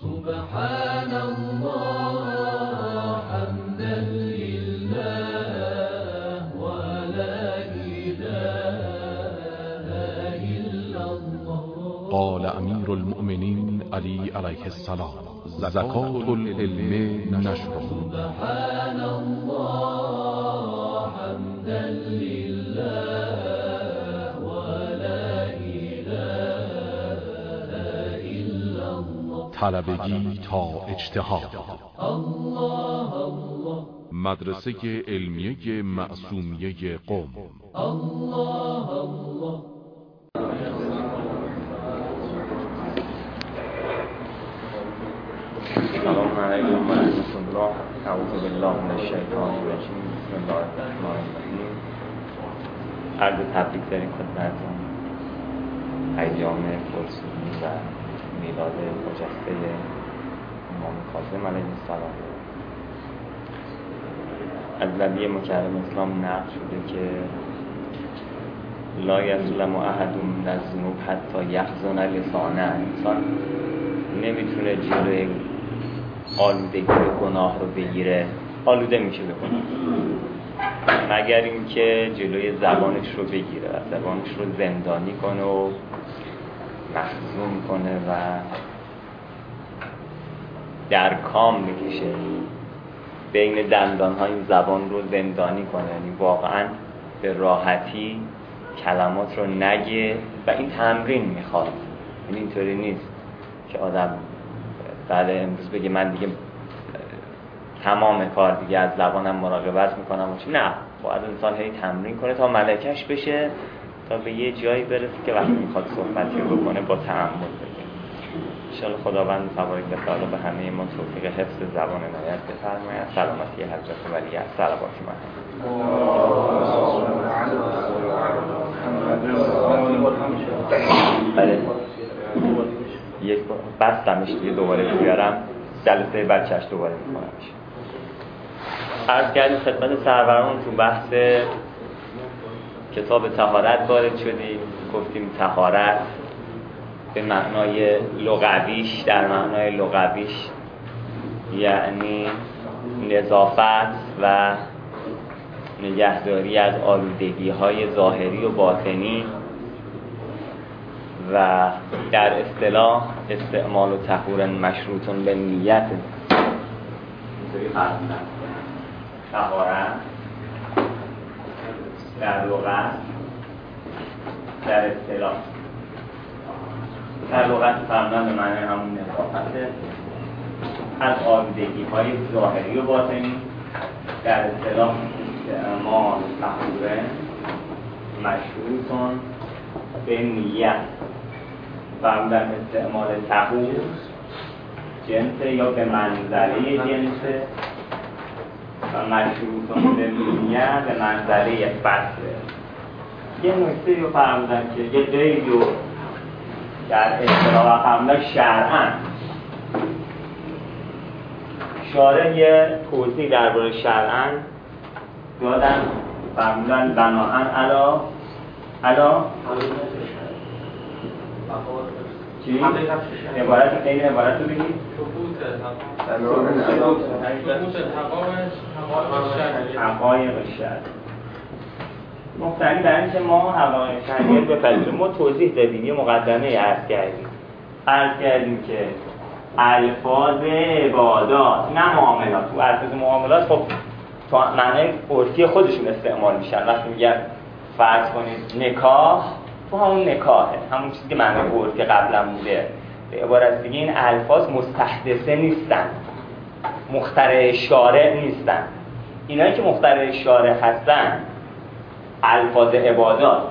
سبحان الله حمدا لله ولا إله إلا الله. قال امیر المؤمنین علی علیه السلام: زکات العلم نشر. سبحان الله حمدا لله ولا إله إلا الله. طلبگی تا اجتهاد. الله الله. مدرسه علمیه معصومیه قم. الله الله. السلام علیکم و رحمت الله. اعوذ بالله من الشیطان الرجیم. بسم الله الرحمن الرحیم. عرض تبریک داریم خدمتتون ایام فرسونی و میلاد خجسته امام کاظم علیه السلام. از نبی مکرم اسلام نقل شده که لا یظلم احد من الذنوب حتی یحزن لسانه. انسان نمیتونه جلوی آلودگی گناه رو بگیره، آلوده میشه به گناه، مگر اینکه جلوی زبانش رو بگیره و زبانش رو زندانی کنه و محزون کنه و در کام بکشه، بین دندانهای زبان رو زندانی کنه، یعنی واقعا به راحتی کلمات رو نگه. و این تمرین میخواد، یعنی اینطوری نیست که آدم بعد امروز بگه من دیگه تمام کار دیگه از زبانم مراقبت میکنم. نه، باید انسان هی تمرین کنه تا ملکش بشه، تا به یه جایی برسه که وقتی میخواد صحبتی رو بکنه با تأمل بگه. انشاءالله خداوند تبارک و تعالی به همه ما توفیق حفظ زبان عنایت بفرماید. سلامتی حضرت ولی از صلوات محمد. بله، یک بستمش دیگه دوباره بیارم، جلسه بچهش دوباره میکنمش. عرض کردیم خدمت سروران تو بحث کتاب طهارت وارد شدیم. گفتیم طهارت به معنای لغویش، در معنای لغویش یعنی نظافت و نگهداری از آلودگی‌های ظاهری و باطنی، و در اصطلاح استعمال و طهور مشروط به نیت. اینطوری فرمودن طهارت در لغت، در اصطلاح در لغت فرمودن به معنی همون نظافت از آلودگی‌های ظاهری و باطنی، در اصطلاح استعمال طهور مشروط به نیت. فرمودن استعمال طهور جنسه یا به منزله جنسه و مشروط به نیت به منزله فصله. یه نکته رو فرمودن که یه قیدی رو در اصطلاح فرمودن شرعاً. شارع یه توضیح درباره شرعاً دادن، فرمودن بناءً علا چی؟ عبارت این عبارت رو بگید؟ حقایق شرع. مختلف برای اینکه ما حقایق شرعی رو بپذیریم. ما توضیح دادیم، یه مقدمه عرض کردیم که الفاظ عبادات نه معاملات. تو الفاظ معاملات خب تا معنی عرفی خودشون استعمال میشن. وقتی میگن فرض کنید نکاح، تو همون نکاحه، همون چیزی که معنی عرفی قبلا بوده. به عبارت دیگه این الفاظ مستحدثه نیستن، مخترع شارع نیستن. اینایی که مخترع شارع هستن الفاظ عبادات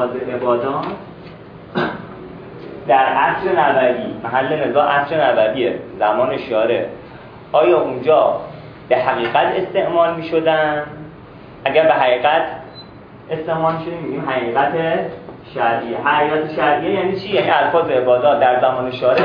در عصر نبوی، محل نزاع عصر نبویه، زمان شارع، آیا اونجا به حقیقت استعمال می شدن؟ اگر به حقیقت استعمال می شدن میگیم حقیقت شرعیه. حقیقت شرعیه یعنی چی؟ یعنی الفاظ عبادات در زمان شارع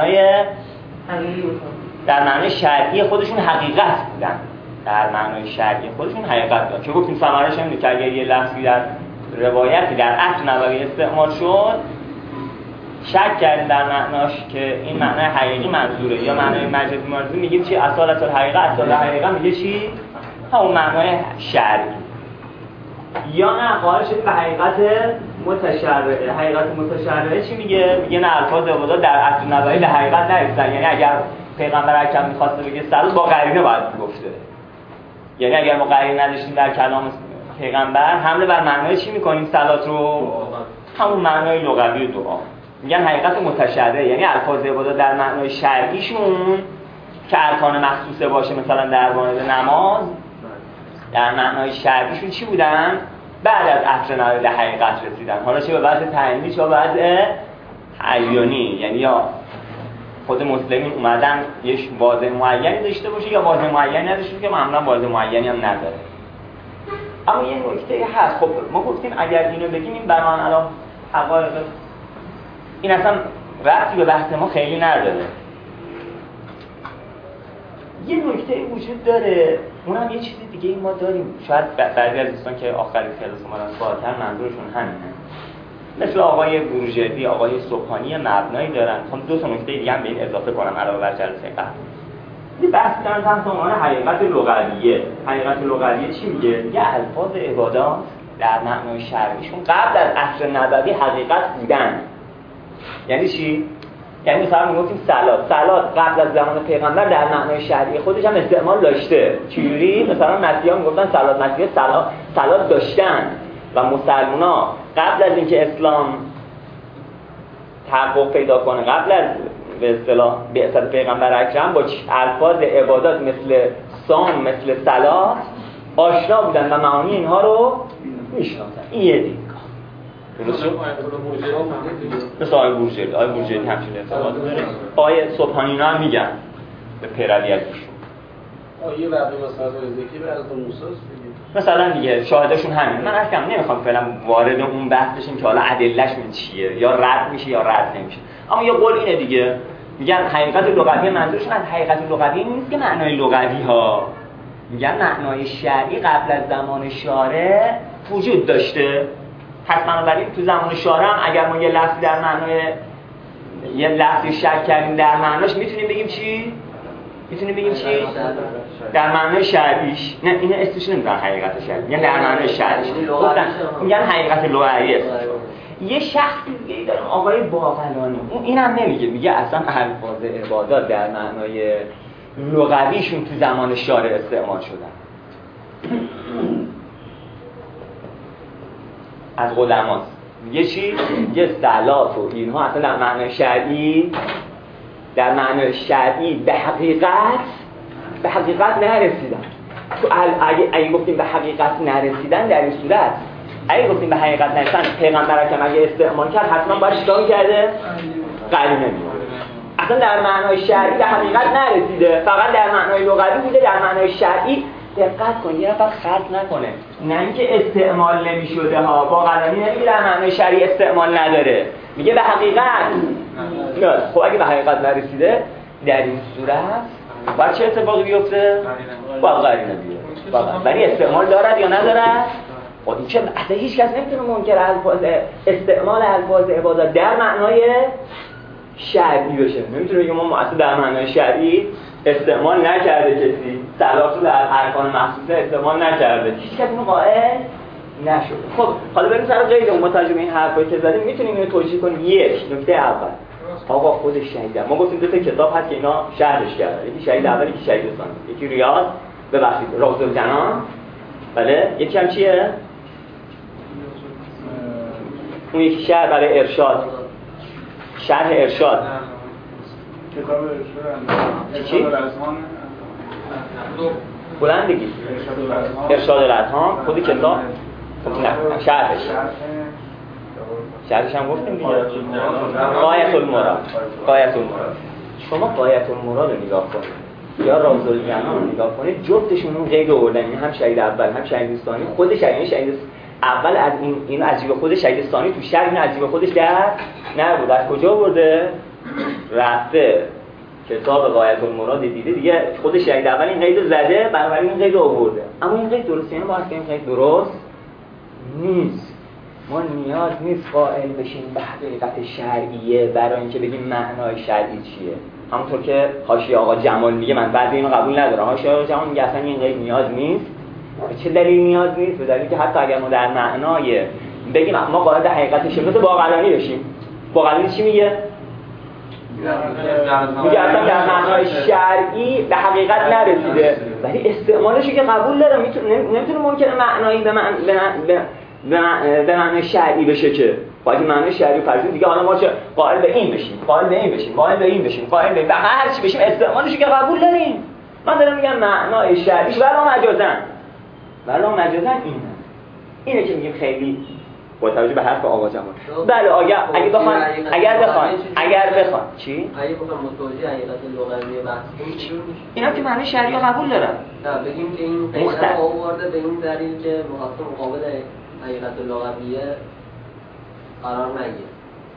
در معنای شرعی خودشون حقیقت بودن. در معنای شرعی خودشون حقیقت داشت. که گفتیم ثمرش اینه که اگر یه لفظی در روایتی در عصر نبوی استعمال شد شک کردیم در معناش که این معنای حقیقی منظوره یا معنای مجازی منظور، میگیم چی؟ اصالت الحقیقه، اصال حقیقه میگه چی؟ همون معنای شرعی. یا نه قائل شدیم به حقیقت متشرعه. حقیقت متشرعه چی میگه؟ میگه نه الفاظ عبادات در اصل نظری به حقیقت نرسیدن. یعنی اگر پیغمبر اکرم می‌خواسته بگه صلات با قرینه باید گفته. یعنی اگر ما قرینه نداشتیم در کلام پیغمبر حمله بر معنای چی می‌کنیم صلات رو؟ همون معنای لغوی دعا. میگن حقیقت متشرعه یعنی الفاظ عبادات در معنای شرعیشون که ارکان مخصوصه باشه، مثلا در مورد نماز در معنای شرعیشون چی بودن؟ بعد از اصل نظری حقیقت رسیدن. حالا چه به وضع تعیینی چه به وضع عیانی، یعنی یا خود مسلمین اومدن یه واضح معینی داشته باشه یا واضح معینی نداشته که معمولا واضح معینی هم نداره. اما یه نکته هست. خب ما گفتیم اگر اینو بگیم این برای من الان حقایق این اصلا ربطی به بحث ما خیلی نداره. یه نکته وجود داره، اونم یه چیزی دیگه این ما داریم. شاید بعضی از دوستان که آخری کلاس اومدن سوالتر منظورشون همینه، مثل آقای بروجردی، آقای صبحانی مبنایی دارن. خب دو تا نکته دیگه هم به این اضافه کنم علاوه بر جلسه قبل. یه بحث دارن تحت عنوان حقیقت لغویه. حقیقت لغویه چی میگه؟ میگه الفاظ عبادات در معنای شرعیشون قبل از اصل نبوی حقیقت بودن. یعنی چی؟ یعنی مثلا میگفتیم صلات قبل از زمان پیغمبر در معنای شرعی خودش هم استعمال داشته. چجوری؟ مثلا مسیحا میگفتن صلات، مسیحا صلات داشتن و مسلمونا قبل از اینکه اسلام تحقق پیدا کنه، قبل از به اصطلاح بعثت پیغمبر اکرم با الفاظ عبادات مثل صوم، مثل صلات آشنا بودن و معانی اینها رو میشناختن. این یه دیگه مثل آقای بروجردی. آقای بروجردی همچین ارتباطی داره. آقای صبحانی اینا هم میگن به پیروی از ایشون. یه واقعی مثلا ذکری به حضرت موسی مثلا دیگه شاهدشون همین. من اصلا نمیخوام فعلا وارد اون بحث بشیم که حالا ادله‌شون چیه، یا رد میشه یا رد نمیشه. اما یه قول اینه دیگه، میگن حقیقت لغوی منظورشون از حقیقت لغوی نیست که معنای لغوی ها، میگن معنای شرعی قبل از زمان شارع وجود داشته. پس بنابراین تو زمان شارع هم اگر ما یه لفظی در معنای یه لفظی شک کردیم در معناش میتونیم بگیم چی؟ در معنای شرعیش. نه این اسمش نمیذارن حقیقت شرعی، میگن در معنای شرعیش. گفتن میگن حقیقت لغوی است. یه شخصی دیگه دارن آقای باقلانی، اینم نمیگه، میگه اصلا الفاظ عبادات در معنای لغویشون تو زمان شارع استعمال شدن. از علماست. میگه چی؟ میگه صلات و اینها اصلا در معنای شرعی به حقیقت نرسیدن. تو اگه گفتیم به حقیقت نرسیدن، در این صورت اگه گفتیم به حقیقت نرسیدن، پیغمبر اکرم اگه استعمال کرد حتما باید چیکار کرده؟ قرینه میاد. اصلا در معنای شرعی به حقیقت نرسیده، فقط در معنای لغوی بوده. در معنای شرعی دقت کن یه نفر خلط نکنه، نه اینکه استعمال نمی‌شده ها. باقلانی نمیگه در معنای شرعی استعمال نداره، میگه به حقیقت. خب اگه به حقیقت نرسیده در این صورت باید چه اتفاقی بیفته؟ باید قرینه بیاد. ولی استعمال دارد یا ندارد؟ خب این چه اصلا هیچ کس نمیتونه منکر استعمال الفاظ عبادات در معنای شرعی بشه. نمیتونه بگه ما اصلا در معنای شرعی استعمال نکرده کسی، صلات رو در ارکان مخصوصه استعمال نکرده، هیچ کس اینو قائل نشده. خب حالا بریم سر قید اون مترجم این حرفایی که زدیم میتونیم اینو توجیه کنیم. یک نکته اول، آقا خود شهید ما گفتیم دو تا کتاب هست که اینا شرحش کردن، یکی شهید اول یکی شهید ثانی، یکی ریاض ببخشید روض الجنان، بله، یکی هم چیه؟ اون یکی شرح برای ارشاد، شرح ارشاد. کتاب چی؟ بلند بگید. ارشاد الاذهان خود کتاب. نه شرحش هم گفتیم دیگه. غایت المراد. شما غایت المراد رو نگاه کنید یا روض الجنان رو نگاه کنید، جفتشون اون قید آوردن، هم شهید اول هم شهید ثانی. خود شهید اول از این عجیب خود شهید ثانی تو شرح این عجیب خودش در نبود. از کجا آورده؟ رفته کتاب غایت المراد دیده دیگه، خود شهید اول این قید زده، بنابراین این قید آورده. اما این قید درسته؟ یعنی باید که این قید درست نیست. ما نیاز نیست قائل بشیم به حقیقت شرعیه برای اینکه بگیم معنای شرعی چیه. همونطور که حاشیه آقا جمال میگه، من بعضی اینو قبول ندارم. حاشیه آقا جمال میگه اصلا این قید نیاز نیست. چه دلیل نیاز نیست؟ به دلیلی که حتی اگر ما در معنای بگیم ما قائل حقیقت شبهه باقلانی بشیم، باقلانی چی میگه؟ میگه اصلا در معنای شرعی به حقیقت نرسیده، ولی استعمالش که قبول داره. نمیتونه ممکنه معنایی به معنای شرعی بشه که باید معنای شرعی فرض دیگه. حالا ما چه قائل به این بشیم، قائل به این بشیم، قائل به این بشیم، قائل به هر چی بشیم، استعمالش که قبول داریم. من دارم میگم معنای شرعیش ولا مجازن اینه که میگیم خیلی با توجه به حرف آقا جمال. بله اگه بخوان چی؟ اگه بخوام متوجه حقیقت لغوی بحث کنیم اینا که معنی شرعی قبول دارن. نه بگیم که این قیده آورده به این دلیل که مخاطب مقابل حقیقت لغویه قرار نگیره.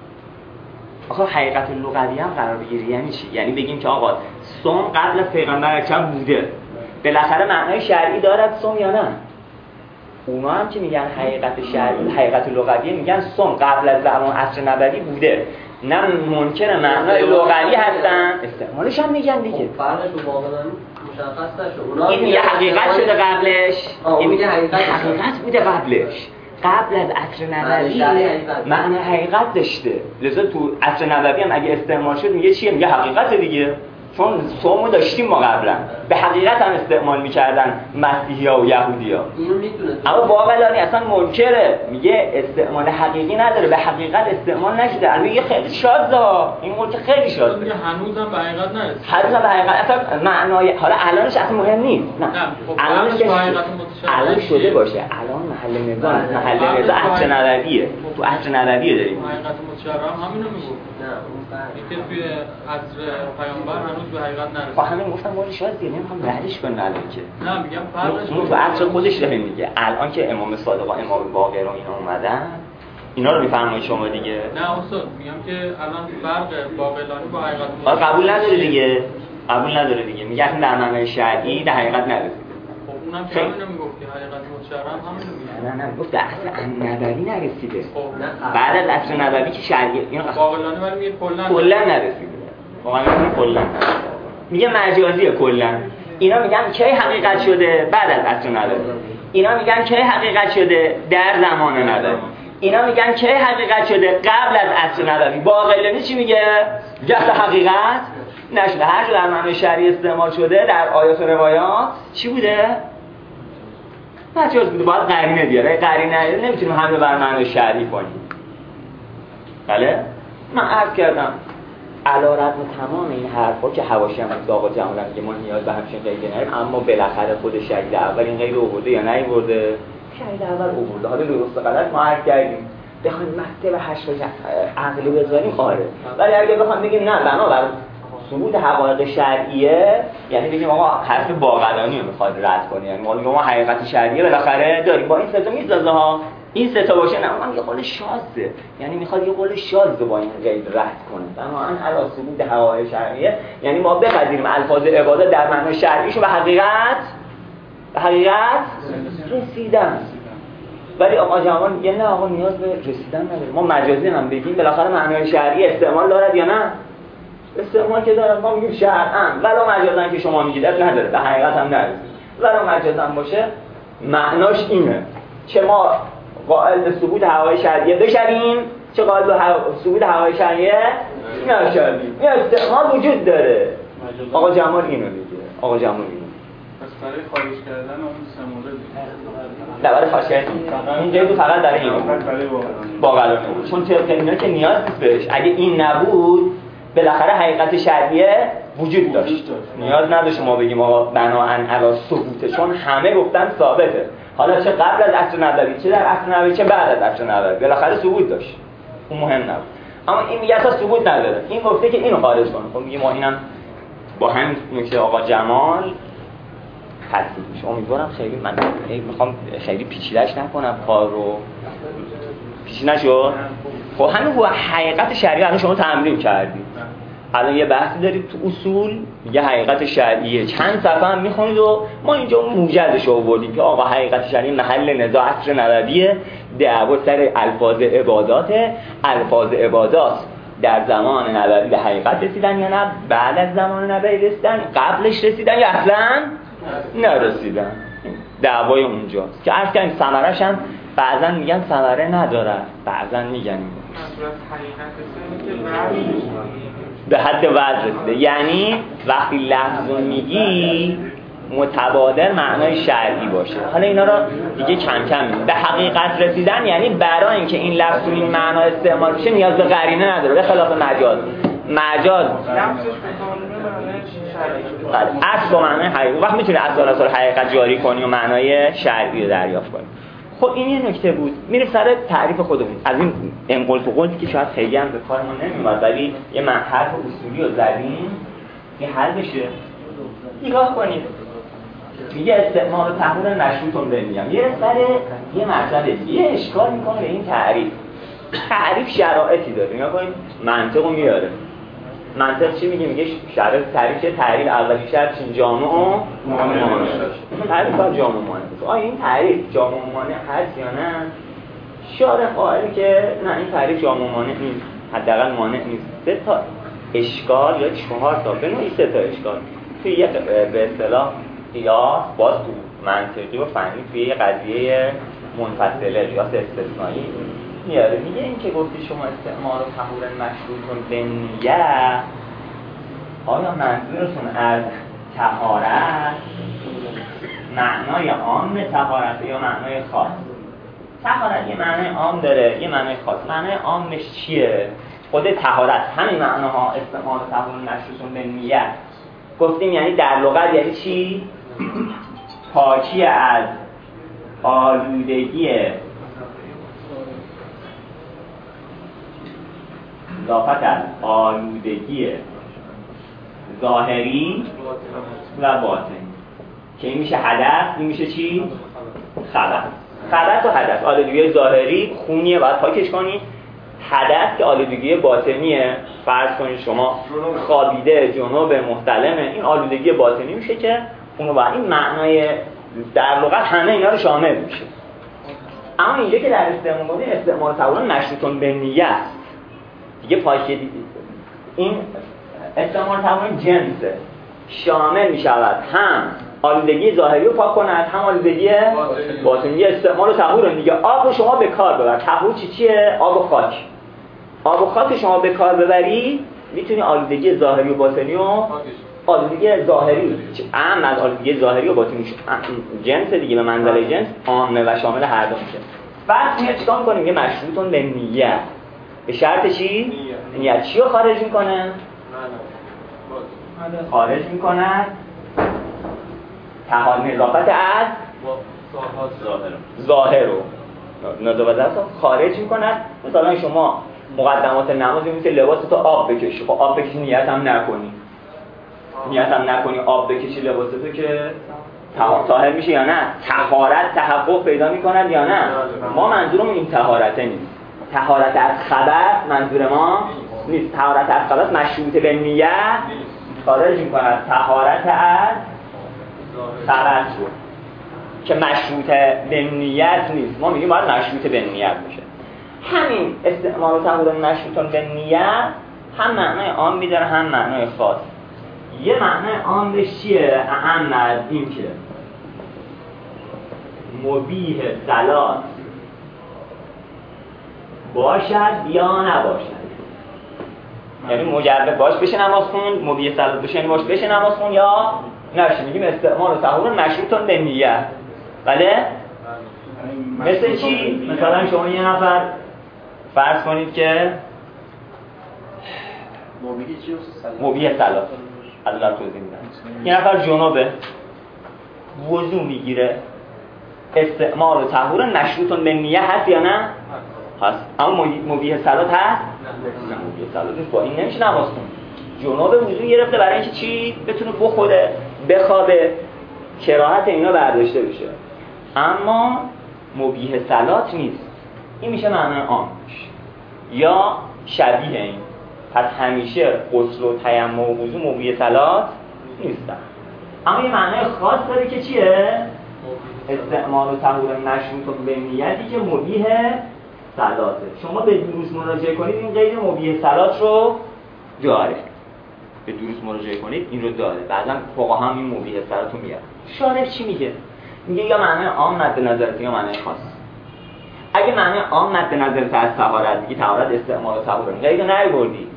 آخه حقیقت لغوی هم قرار بگیره یعنی چی؟ یعنی بگیم که آقا صوم قبل از پیغمبر اکرم بوده، بالاخره معنای شرعی دارد صوم یا نه؟ اونا هم که میگن حقیقت شرعی، حقیقت لغوی، میگن صوم قبل از زمان عصر نبوی بوده، نه ممکنه معنای لغوی هستن، استعمالش هم میگن دیگه. فرقش رو واقعا مشخص نشه. اونا این میگه حقیقت شده قبلش، این میگه حقیقت بوده قبلش، قبل از عصر نبوی معنی حقیقت داشته. لذا تو عصر نبوی هم اگه استعمال شد میگه چیه؟ میگه حقیقت دیگه، چون صومو داشتیم ما قبلا، به حقیقت هم استعمال میکردن مسیحی‌ها و یهودی‌ها. اما باقلانی اصلا منکره، میگه استعمال حقیقی نداره، به حقیقت استعمال نشده. میگه خیلی شاذه، این قول که خیلی شاذه، میگه هنوزم به حقیقت نرسید. هنوزم به حقیقت اصلا معنای حالا الانش اصلا مهم نیست. نه الانش که الان شده باشه، الان محل نظام، محل نظام عصر نبویه، تو عصر نبویه داریم. حقیقت متشرم همینو میگه. نه که توی عصر پیامبر هنوز به حقیقت نرسید. با همین گفتم مالی شاید دیگه نمیخوام ردش کنم الان که. نه میگم فرقش اون تو عصر خودش داره میگه. الان که امام صادق و امام باقر و اینا اومدن، اینا رو میفرمایید شما دیگه. نه استاد میگم که الان فرق باقلانی با حقیقت قبول نداره دیگه. قبول نداره دیگه. میگه اصلا در معنای شرعی در حقیقت نرسید. خب اونم که همینو میگفت که حقیقت متشرم همینو میگه. نه گفت در عصر نبوی نرسیده. بعد از عصر نبوی که شرعی اینا باقلانی ولی میگه کلا نرسیده. واقعا کلا میگه مجازیه کلا. اینا میگن کی حقیقت شده؟ بعد از عصر نبوی. اینا میگن کی حقیقت شده؟ در زمان نبوی. اینا میگن کی حقیقت شده؟ قبل از عصر نبوی. باقلانی چی میگه؟ جهت حقیقت نشده. هر جا در معنای شرعی استعمال شده در آیات و روایات چی بوده؟ مجاز بوده. باید قرینه بیاره. قرینه نمیتونیم همه بر معنای شرعی کنیم. بله؟ من عرض کردم علی رغم تمام این حرفا که حواشی هم از آقا جمال میگه ما نیاز به همچین قیدی نداریم، اما بالاخره خود شهید اول این قید آورده یا نیاورده؟ شهید اول آورده. حالا درست غلط ما عرض کردیم. بخوایم مکتب حشو عقلی بذاریم آره، ولی اگه بخوایم بگیم نه بنابر ثبوت حقایق شرعیه، یعنی بگیم آقا حرف باقلانی رو میخواد رد کنه، یعنی ما حقیقت شرعیه بالاخره داریم، با این سه تا میسازه ها، این سه تا باشه نه من یه قول شاذه، یعنی میخواد یه قول شاذ با این قید رد کنه. بنابراین علی ثبوت حقایق شرعیه یعنی ما بپذیریم الفاظ عبادت در معنای شرعیشو به حقیقت رسیدن. ولی آقا جمال میگه نه آقا نیاز به رسیدن نداره، ما مجازی هم بگیم بالاخره معنای شرعی استعمال دارد یا نه؟ استعمال که دارد. ما میگیم شرعاً ولا مجازاً که شما میگید نداره، به حقیقت هم نرسید. ولا مجازاً باشه معناش اینه چه ما قائل به ثبوت حقایق شرعیه بشویم، چه قائل به ثبوت حقایق شرعیه نشویم. این استعمال وجود داره. آقا جمال اینو میگه. آقا جمال اینو پس برای خارج کردن اون سه مورد نه برای خارج کردن این قید فقط برای اینو باقلانی بود، چون طبق اینا که نیاز نیست بهش. اگه این نبود بالاخره حقیقت شرعیه وجود داشت، نیاز نداشت ما بگیم آقا بناءً علی ثبوته، چون همه گفتن ثابته. حالا چه قبل از عصر نبوی چه در عصر نبوی چه بعد از عصر نبوی بالاخره ثبوت داشت، اون مهم نبود. اما این میگه اصلا ثبوت نداره، این گفته که اینو خارج کنه. خب میگه ما اینم با هم نکته آقا جمال تصدیق میشه. امیدوارم خیلی من میخوام خیلی پیچیده‌اش نکنم کار رو، پیچیده نشد. خب همین با حقیقت شرعی الان شما تمرین کردید. الان یه بحثی دارید تو اصول میگه حقیقت شرعیه، چند صفحه هم میخونید و ما اینجا موجزش آوردیم که آقا حقیقت شرعی محل نزاع عصر نبویه، دعوا سر الفاظ عباداته، الفاظ عبادات در زمان نبوی به حقیقت رسیدن یا نه، بعد از زمان نبوی رسیدن، قبلش رسیدن یا اصلا نرسیدن، دعوای اونجاست که عرض کردیم ثمره‌اش هم بعضا میگن ثمره نداره، بعضا میگن به حد وجه رسیده. یعنی وقتی لفظ رو میگی متبادر معنای شرعی باشه. حالا اینا رو دیگه کم کم میگیم. به حقیقت رسیدن یعنی برای اینکه این لفظ تو این معنا استعمال بشه نیاز به قرینه نداره، به خلاف مجاز. مجاز اصل و معنای حقیقی، وقت میتونی اصل حقیقت جاری کنی و معنای شرعی رو دریافت کنی. خب این یه نکته بود. میریم سر تعریف خودمون. از این انقل فقلتی که شاید خیلی هم به کارمون نمیاد ولی یه حرف اصولی رو زدیم که حل بشه. نگاه کنید. میگه استعمال و تحول مشروطون بنیم. یه سر یه مسئله یه اشکال میکنه به این تعریف. تعریف شرایطی داره. نگاه کنید منطقو میاره. منطق چی میگه؟ میگه شرایط تعریف چه؟ تعریف اولی شرط چین جامع و مانع. تعریف با جامع و مانع. آیا این تعریف جامع و مانع هست یا نه؟ شارح قائله که نه این تعریف جامع و مانع نیست. حداقل مانع نیست. 3 تا اشکال یا 4 تا به نوعی 3 تا اشکال توی یک به اصطلاح قیاس باز تو منطقی و فنی توی یه قضیه منفصله قیاس استثنایی میاره. میگه این که گفتی شما استعمال و تحول مشروطون به نیه، آیا منظورتون از طهارت معنای عام طهارت یا معنای خاص؟ طهارت یه معنای عام داره یه معنای خاص. معنای عامش چیه؟ خود طهارت همین معناها استعمال و تحول مشروطون به نیه گفتیم یعنی در لغت یعنی چی؟ پاکی از آلودگی اضافت از آلودگی ظاهری و باطنی که این میشه حدث، این میشه چی؟ خبث. خبث و حدث، آلودگی ظاهری خونیه باید پاکش کنی، حدث که آلودگی باطنیه، فرض کنید شما خوابیده جنوب محتلمه، این آلودگی باطنی میشه که اونو باید این معنای در لغت همه اینا رو شامل میشه. اما اینجا که در استعمال بودیم استعمال تحول مشروطون به نیه است دیگه پاکی این استعمال تحول جنسه شامل میشود هم آلودگی ظاهری رو پاک کند هم آلودگی باطنی. استعمال تحول دیگه آب رو شما به کار ببر. تحول چیه؟ آب و خاک. آب و خاک شما به کار ببری میتونی آلودگی ظاهری و باطنی رو آلودگی ظاهری عام از آلودگی ظاهری و باطنی جنس دیگه به منزله جنس عامه و شامل هر دو میشه. بعد میاد چیکار می‌کنیم؟ یه مشروطون به نیه. به شرط چی؟ نیت چی رو خارج میکنه؟ خارج میکنه تحال نظافت از ظاهر رو نظافت از خارج میکنه. مثلا شما مقدمات نماز میگه لباس تو آب بکشی، خب آب بکشی نیت هم نکنی، نیت هم نکنی آب بکشی لباس تو که طاهر میشه یا نه؟ طهارت تحقق پیدا میکنه یا نه؟ ما منظورمون این طهارت نیست. طهارت از خبث منظور ما نیست. طهارت از خبث مشروط به نیت خارج میکنه طهارت از خبث رو که مشروط به نیت نیست. ما میگیم باید مشروط به نیت باشه. همین استعمال و تحول مشروطون به نیت هم معنای عام میداره هم معنای خاص. یه معنای عامش چیه؟ اهم از این که مبیح صلات باشد یا نباشد، یعنی مجرد باش بشه نماز خون، مبیح صلات بشه یعنی باش بشه نماز خون یا نشه. میگیم استعمال و تحول مشروطون به نیت. بله؟ مثل چی؟ مثلا شما یه نفر فرض کنید که مبیح صلات الله توضیح میدن، یه نفر جنوبه وضو میگیره، استعمال و تحول مشروطون به نیت هست یا نه؟ هست. اما مبیح صلات هست؟ نه مبیح صلات نیست. با این نمیشه نماز خون. جنوب وضو گرفته برای اینکه چی؟ بتونه بخوره بخوابه، کراهت اینا برداشته بشه. اما مبیح صلات نیست. این میشه معنای عامش یا شبیه این. پس همیشه غسل و تیمم و وضو مبیح صلات نیستن. اما یه معنای خاص داره که چیه؟ استعمال و طهور مشروط به نیتی که مبیح صلاته. شما به دروس مراجعه کنید این قید مبیح صلات رو داره. به دروس مراجعه کنید این رو داره. بعضا فقها هم این مبیح صلات رو میارن. شارح چی میگه؟ میگه یا معنای عام مد نظرت یا معنای خاص. اگه معنای عام مد نظرت از طهارت میگی طهارت استعمال و طهور قید نیاوردی.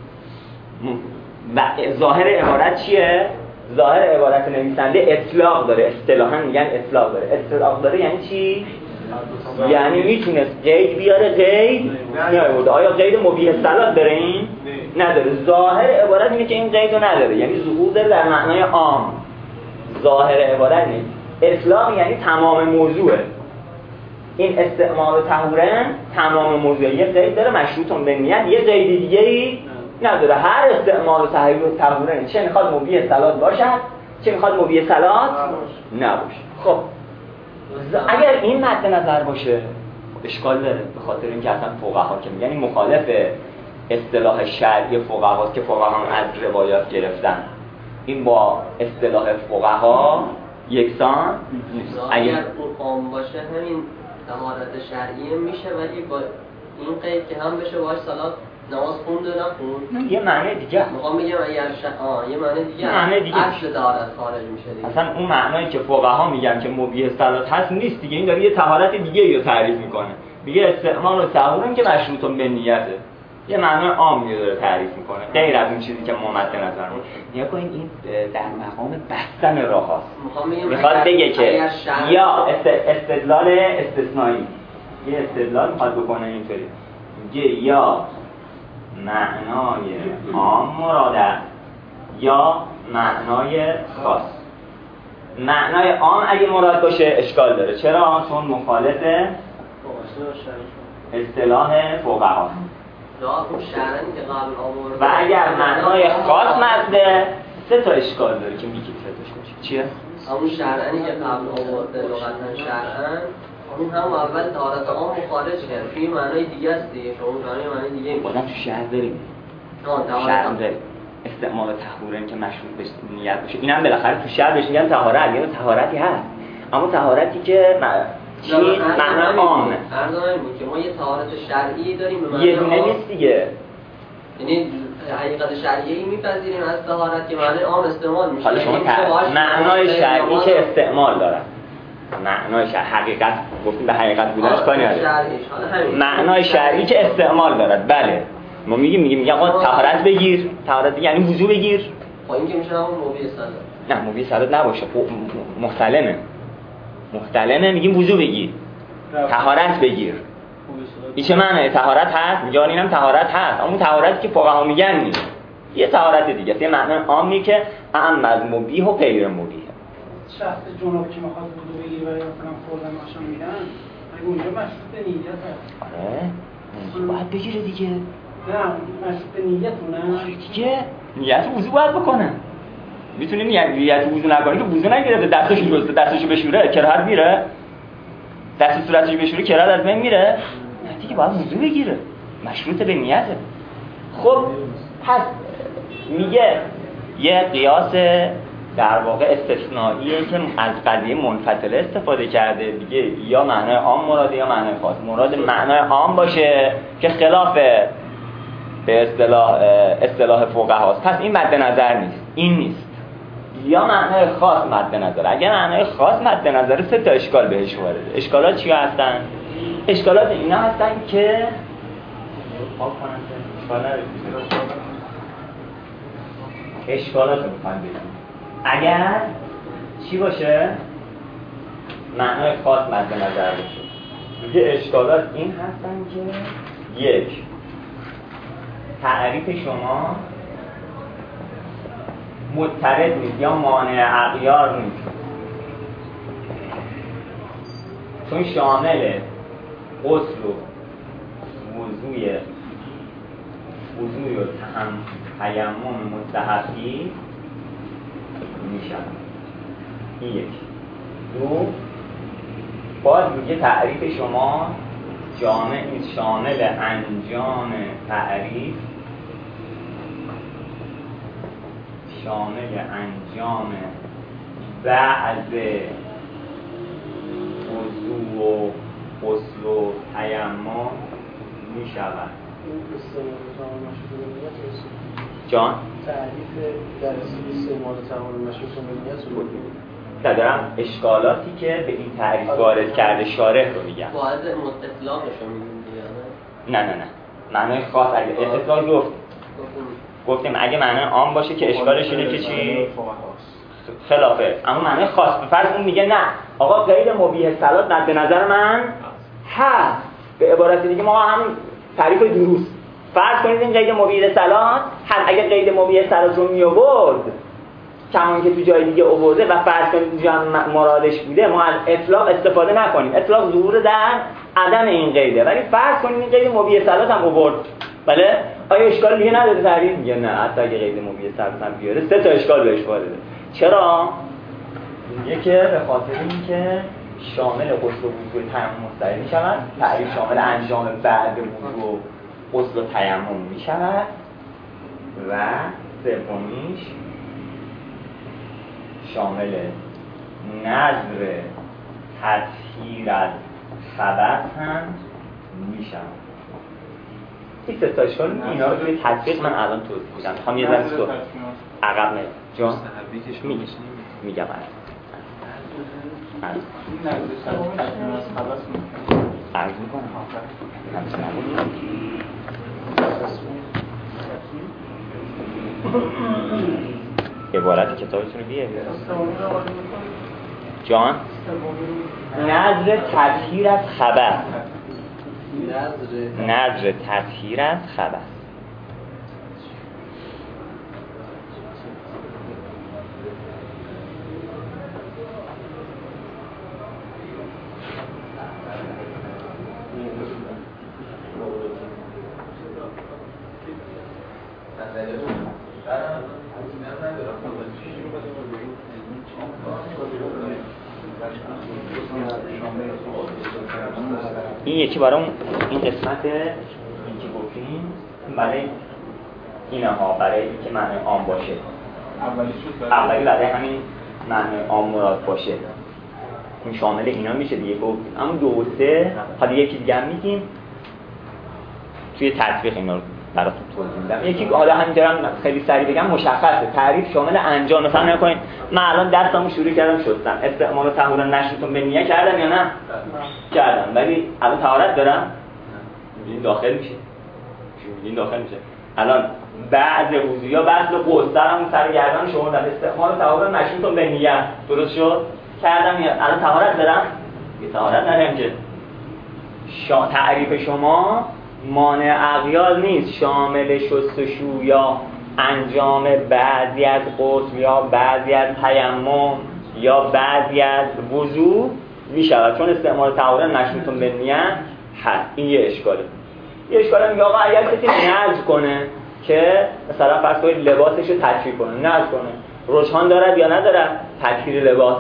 و ظاهر عبارت چیه؟ ظاهر عبارت نویسنده اطلاق داره. اصطلاحاً میگن اطلاق داره. اطلاق داره یعنی چی؟ یعنی میتونست قید بیاره قید نیاورده. آیا قید مبیح صلات داره این؟ نداره. ظاهر عبارت اینه که این قید رو نداره، یعنی ظهور داره در معنای عام. ظاهر عبارت نیست. اطلاق یعنی تمام موضوعه. این استعمال و طهورن تمام موضوعه. یه قید داره مشروط به نیت، یه قید دیگه‌ای نداره. هر استعمال و طهورن چه میخواد مبیح صلات باشد چه میخواد مبیح صلات نباشه. خب اگر این مد نظر باشه اشکال داره، به خاطر اینکه اصلا فقها که میگن این مخالف اصطلاح شرعی فقهاست که فقها هم از روایات گرفتن. این با اصطلاح فقها یکسان نیست. اگر اون عام باشه همین طهارت شرعی میشه، ولی با این قید که هم بشه باش صلات نماز خوند و نخوند یه معنی دیگه. میخوام بگم اگر یه معنی دیگه اصل طهارت خارج میشه دیگه. اصلا اون معنایی که فقها میگن که مبیح صلات هست نیست دیگه. این داره یه طهارت دیگه رو تعریف میکنه. میگه استعمال و طهورن که مشروط به نیته. یه معنای عامی داره تعریف میکنه غیر از اون چیزی که ما مد نظر رو. نیا کنید این در مقام بستن راه هاست. میخواد بگه که یا استدلال استثنایی، یه استدلال میخواد بکنه اینطوری میگه یا معنای عام مراد است یا معنای خاص. معنای عام اگه مراد باشه اشکال داره. چرا؟ چون مخالف اصطلاح فقهاست. و اگر معنای خاص مزده سه تا اشکال داره که میگید سه تاش باشه. چیه؟ همون شرعنی که قبل آورده لغتاً شرعن، اون هم اول طهارت عام خارج کرد. توی معنای دیگه است دیگه. شما معنای دیگه بودن تو شهر داریم. شهر داریم. استعمال طهورن که مشروط به نیت باشه. اینم بالاخره تو شهر بهش میگن طهارت. یعنی طهارتی هست. اما طهارتی که چی؟ معنای عامه. ارزانی بود که ما یه طهارت شرعی داریم به معنای یه دونه نیست دیگه. یعنی حقیقت شرعی میپذیریم از طهارت که معنای عام استعمال میشه. حالا شما معنای شرعی که استعمال داره. معنای شرعی حقیقت گفتیم به حقیقت بودنش کاری نداره. معنای شرعی که استعمال دارد. بله. ما میگیم آقا طهارت بگیر. طهارت یعنی وضو بگیر. خب این که میشه همون مبیح صلات. نه مبیح صلات نباشه. محتلمه میگیم وضو بگیر. طهارت بگیر. این چه معنی؟ طهارت هست؟ میگن اینم طهارت هست. اما طهارتی که فقها میگن نیست. یه طهارت دیگه است. یه معنی عامی که اعم از مبیح و غیر مبیح. شخص جنوب که میخواد وضو بگیره برای مثلا خوردن آشام میدن، اگه اونجا مشروط به نیت هست. آره. باید بگیره دیگه. نه مشروط به نیتونه. دیگه نیت وضو باید بکنه. میتونه نیت وضو نکنه که وضو نگیره، دستشو بشوره کراهت میره. دست صورتش بشوره کراهت از بین میره. نه دیگه باید وضو بگیره. مشروط به نیته. خب پس میگه یه قیاس در واقع استثنائیه که از قضیه منفصله استفاده کرده. دیگه یا معنای عام مراده یا معنای خاص. مراد معنای عام باشه که خلاف به اصطلاح فقهاست. پس این مد نظر نیست. این نیست. یا معنای خاص مد نظر. اگر معنای خاص مد نظر سه تا اشکال بهش وارده. اشکالات چی هستن؟ اشکالات اینا هستن که اشکالات رو میخوان بگیم. اگر چی باشه؟ معنای خاص مد نظر باشه. دیگه اشکالات این هستن که یک، تعریف شما مضطرد نیست یا مانع اغیار نیست، چون شامل غسل و وضوی و تیمم مستحبی میشن. این یک. دو، باز میگه تعریف شما جامع نیست، شامل انجام تعریف شامل انجام بعض وضو و غسل و تیمم می شود. جان؟ تعریف درسی استعمال تعامل مشروط به نیت دارم اشکالاتی که به این تعریف وارد کرده شارح رو میگم. باید اطلاقش رو میگیم دیگه نه معنای خاص اگه اطلاق گفتیم اگه معنای عام باشه که اشکالش اینه که چی؟ خلافه. اما معنای خاص به فرض اون میگه نه آقا قید مبیح صلات مد نظر من هست. به عبارت دیگه ما هم تعریف دروس فرض کنید این قید مبیح صلات هست. اگه قید مبیح صلات رو می آورد کمان که تو جای دیگه آورده و فرض کنید اینجا مرادش بوده ما از اطلاق استفاده نکنیم. اطلاق ظهور در عدم این قیده، ولی فرض کنید این قید مبیح صلات هم آورد. بله آیا اشکال دیگه نداره تعریف؟ میگه نه حتی اگه قید مبیح صلات هم بیاره 3 تا اشکال بهش وارده. چرا؟ میگه که به خاطر اینکه شامل غسل و وضو تیمم مستقیم میشود. تعریف شامل انجام بعد وضو غسل و تیمم میشود و سومیش شامل نظر تطهیر از خبث هم میشود. این 3 تا اشکال اینا رو توی تطبیق من الان توضیح میدم. میخوام یه ذره تو عقب نریم. جان میگم عرض میکنم عبارت کتابتون رو بیارید. جان نظر تطهیر از خبث. نظر تطهیر از خبث. این یکی برای این قسمت این که گفتیم برای اینها برای اینکه معنی عام باشه اولی برای همین معنی عام مراد باشه این شامل اینا میشه دیگه گفتیم. اما 2 و 3 حالا یکی دیگه هم میگیم توی تطبیق اینا رو براتون توضیح میدم. یکی حالا همینجا خیلی سریع بگم مشخصه. تعریف شامل انجام. مثلا نکنین من الان دستامو شروع کردم شستم استعمال طهور نشوتون به نیت کردم یا نه؟ کردم ولی الان طهارت دارم؟ این داخل میشه. این داخل میشه. الان بعد وضو یا بعد غسل دارم سر گردن شما در استعمال طهور نشوتون به نیت درست شد؟ کردم یا الان طهارت دارم؟ یه طهارت ندارم که. تعریف شما مانع اغیار نیست. شامل شستشو یا انجام بعضی از غسل یا بعضی از تیمم یا بعضی از وضو میشود چون استعمال طهور نشوتون به نیت هست. این یه اشکاله. یه اشکاله میگه آقا اگر کسی نذر کنه که مثلا فرض کنید لباسش رو تطهیر کنه، نذر کنه رجحان دارد یا ندارد تطهیر لباس؟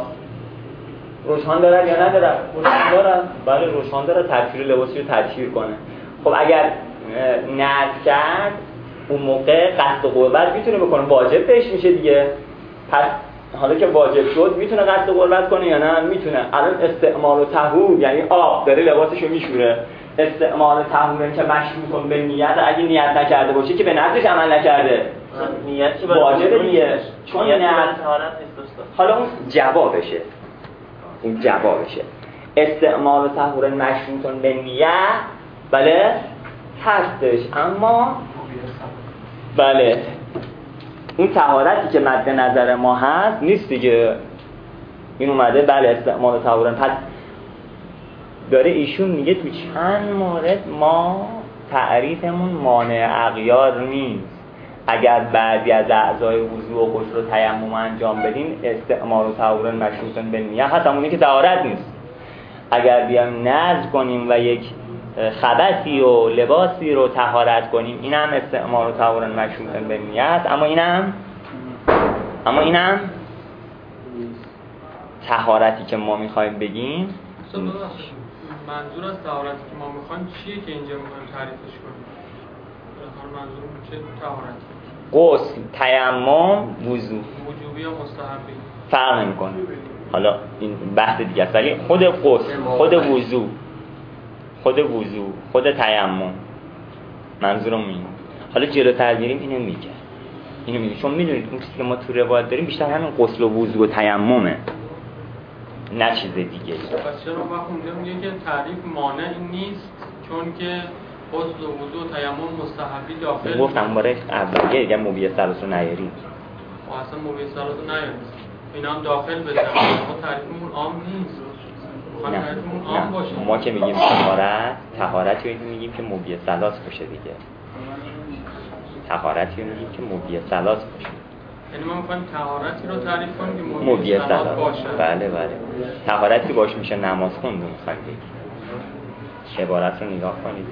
رجحان دارد یا ندارد؟ رجحان دارد. بله رجحان دارد تطهیر لباسی رو تطهیر کنه. خب اگر نذر کرد اون موقع قصد قربت میتونه بکنه واجب بهش میشه دیگه. پس حالا که واجب شد میتونه قصد قربت کنه یا نه؟ میتونه. الان استعمال طهور یعنی آب داره لباسشو میشوره. استعمال طهور که مشروط به نیت اگه نیت نکرده باشه که به نذرش عمل نکرده نیت واجبه دیگه چون نیت حالا اون جوابشه. اون جوابشه. استعمال طهور مشروط به نیت بله هستش اما بله اون طهارتی که مد نظر ما هست نیست دیگه. این اومده بله استعمال طهورن. پس داره ایشون میگه تو چند مورد ما تعریفمون مانع اغیار نیست. اگر بعضی از اعضای وضو و غسل و تیمم انجام بدیم استعمال و طهورن مشروطن به نیت هست همونی که طهارت نیست. اگر بیایم نذر کنیم و یک خبثی و لباسی رو طهارت کنیم این هم استعمال و طهورن مشروطن به نیت اما اینم طهارتی که ما میخوایم بگیم. منظور از طهارتی که ما میخوایم چیه که اینجا میخوایم تعریفش کنیم؟ منظورمون چه طهارتی؟ غسل، تیمم، وضو وجوبی یا مستحبی فرق نمی‌کنه. حالا این بحث دیگه است، ولی خود غسل، خود وضو، خود تیمم منظورم اینه. حالا جلوتر بریم اینو میگه چون میدونید اون چیزی که ما تو روایت داریم بیشتر همین غسل و وضو و تیممه، نه چیز دیگه. پس چرا وقت اونجا میگه که تعریف مانع نیست چون که غسل و وضو و تیمم مستحبی داخل؟ گفتم باره اولیه دیگه مبیه ثلاث رو نیارید و اصلا مبیه ثلاث رو نیارید، اینا هم داخل بزنید. ما تعریفمون عام نیست. نه. ما که میگیم طهارت رو میگیم که مبیه ثلاث باشه دیگه. طهارتی رو میگیم که مبیه ثلاث باشه. یعنی ما میخوایم طهارتی رو تعریف کنیم که مبیه ثلاث باشه. بله. طهارتی باشه میشه نماز خوندن میخوایم بگیم. عبارت رو نگاه کنید.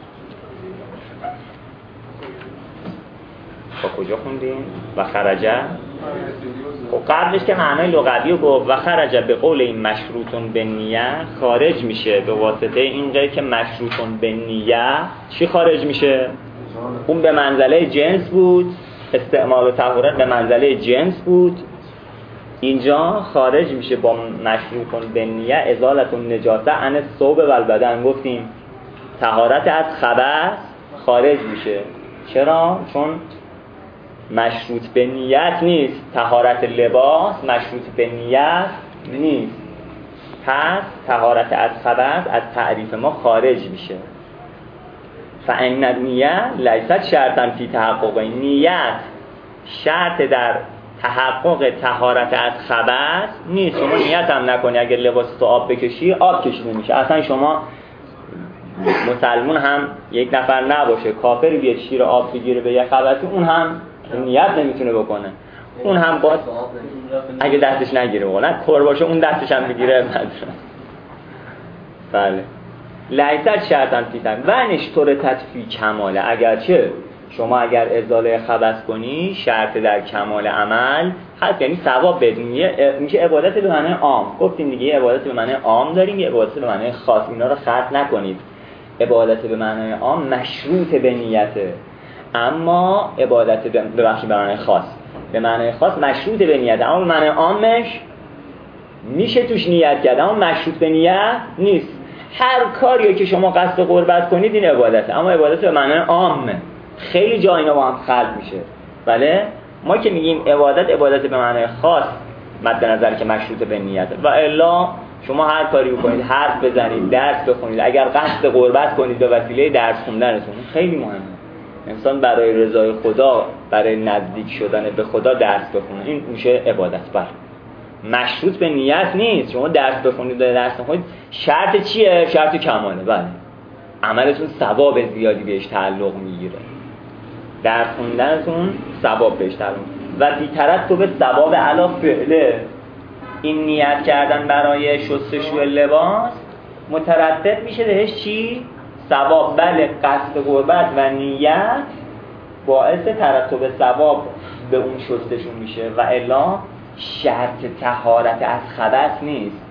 با کجا خوندیم؟ و خرجه؟ خب قبلش که معنای لغوی رو گفت و خرجه به قول این مشروطون به نیه خارج میشه به واسطه این قید که مشروطون به نیه چی خارج میشه؟ اون به منزله جنس بود، استعمال و طهارت به منزله جنس بود، اینجا خارج میشه با مشروطون به نیه ازالت النجاسه عن الثوب و البدن. گفتیم طهارت از خبث خارج میشه. چرا؟ چون مشروط به نیت نیست. طهارت لباس مشروط به نیت نیست. پس طهارت از خبث از تعریف ما خارج میشه. فإن النیة لیست شرطا فی تحقق. نیت شرط در تحقق طهارت از خبث نیست. شما نیت هم نکنی اگر لباس تو آب بکشی آب کشیده میشه. اصلا شما مسلمون هم یک نفر نباشه کافر بیاد شیر آب بگیره به یه خبثی اون هم نیت نمیتونه بکنه. اون هم باز اگه دستش نگیره بکنه کور باشه اون دستش هم بگیره. بله لیست شرطاً فی تحقق و نشطور تطفی کماله. اگرچه شما اگر ازاله خبث کنی شرط در کمال عمل هست، یعنی ثواب بدون میشه عبادت به معنی عام. گفتیم دیگه عبادت به معنی عام داریم، یه عبادت به معنی خاص. اینا رو خلط نکنید. عبادت به معنی عام مشروط به نیته، اما عبادت به معنی خاص به معنی خاص مشروط به نیته، اما به معنی عامش میشه توش نیت کرد اما مشروط به نیت نیست. هر کاری که شما قصد قربت کنید این عبادته، اما عبادت به معنی عامه. خیلی جا اینا با هم خلط میشه. بله ما که میگیم عبادت به معنی خاص مد نظر که مشروط به نیته، و الا شما هر کاری بکنید، حرف بزنید، درس بخونید، اگر قصد قربت کنید به وسیله درس خوندنتون خیلی مهمه. انسان برای رضای خدا، برای نزدیک شدن به خدا درس بخونه، این میشه عبادت. بله مشروط به نیت نیست. شما درس بخونید، درس بخونید شرط چیه؟ شرط کماله. بله عملتون ثواب زیادی بهش تعلق میگیره، درس خوندنتون ثواب بهش تعلق و بی‌طرف تو به ثواب علا فعله. این نیت کردن برای شستشوی لباس مترتب میشه بهش چی؟ ثواب. بله قصد قربت و نیت باعث ترتب ثواب به اون شستشون میشه و الا شرط طهارت از خبث نیست.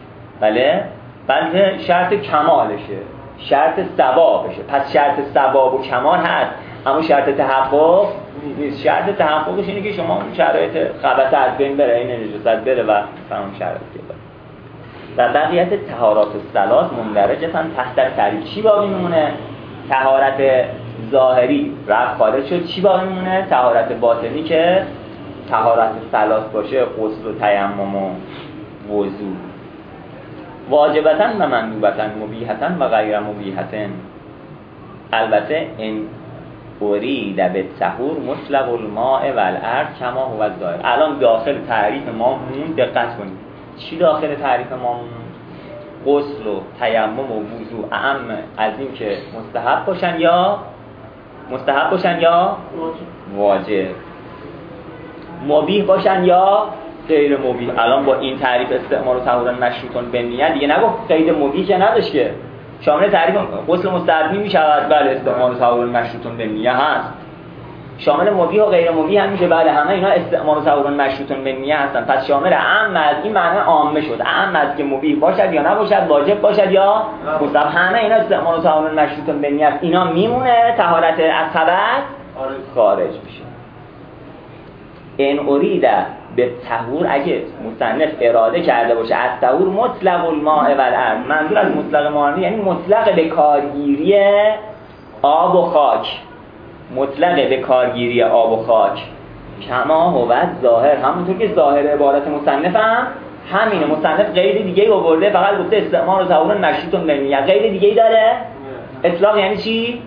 بله شرط کمالشه، شرط ثوابشه. پس شرط ثواب و کمال هست اما شرط تحقق نیست. شرط تحققش اینه که شما اون شرایط خبث از بین بره، این نجاست بره و تمام شرایط بره. و بقیت طهارات الثلاث مندرجتاً تحت تعریف چی باقی میمونه؟ طهارت ظاهری رفت خارج شد. چی باقی میمونه؟ طهارت باطنی که طهارت ثلاث باشه، غسل و تیمم و وضو. واجبتاً و مندوبتاً، مبیحتاً و غیر مبیحتاً. البته این ارید به طهور مطلق الماء و الارض کما هو الظاهر. الان داخل تعریف ما مون دقت کنید. چی داخل تعریف ما مون؟ غسل و تیمم و وضو اعم از این که مستحب باشن یا واجب، مبیح باشن یا غیر مبیح. الان با این تعریف استعمال و طهور مشروطون به نیت دیگه نگفت قید مبیح که نداشت که شامل تعریف غسل مستحب میشود. بله استعمال و طهور مشروطون به نیت هست. شامل مبیح و غیر مبیح هم میشه. بله همه اینا استعمال و طهور مشروطون به نیت هستن. پس شامل اعم از این معنی عامه شد. اعم از که مبیح باشد یا نباشد، واجب باشد یا مستحب، همه اینا استعمال و طهور مشروطون به نیت. اینا میمونه، طهارت از خبث خارج میشه. ان ارید به طهور، اگه مصنف اراده کرده باشه از طهور مطلق الماء و الارض، منظور از مطلق ماء یعنی مطلق به کارگیری آب و خاک، مطلق به کارگیری آب و خاک، کما هو ظاهر، همونطور که ظاهر عبارت مصنف هم همینه. مصنف غیر دیگه ای آورده، فقط گفته استعمال و طهور مشروط بالنیه. غیر دیگه ای داره؟ اطلاق یعنی چی؟